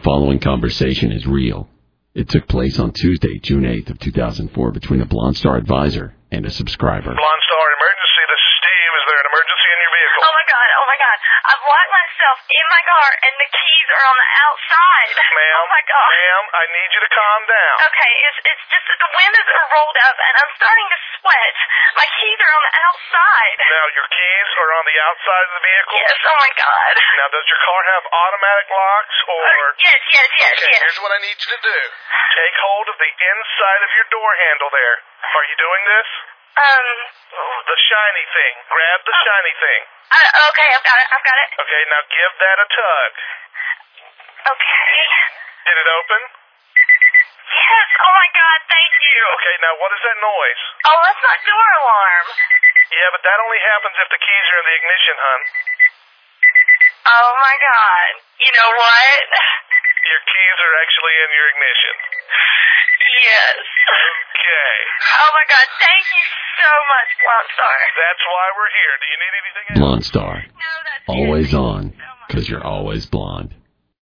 following conversation is real. It took place on Tuesday, June 8th of 2004 between a Blonde Star advisor and a subscriber. Blonde Star emergency, this is Steve. Is there an emergency in your vehicle? Oh my god. I've locked myself in my car and the keys are on the outside. Ma'am, oh my god. Ma'am, I need you to calm down. Okay, it's just that the windows are rolled up and I'm starting to sweat. My keys are on the outside. Now, your keys are on the outside of the vehicle? Yes, oh my god. Now, does your car have automatic locks or... Yes. Okay, here's what I need you to do. Take hold of the inside of your door handle there. Are you doing this? The shiny thing. Grab the shiny thing. Okay, I've got it. Okay, now give that a tug. Okay. Did it open? Yes, oh my god, thank you. Okay, now what is that noise? Oh, that's my door alarm. Yeah, but that only happens if the keys are in the ignition, hon. Oh my god. You know what? Your keys are actually in your ignition. Yes. Okay. Oh my god, thank you so much, Blonde Star. That's why we're here. Do you need anything else? Blonde Star. No, that's Always it. on, because you're always blonde.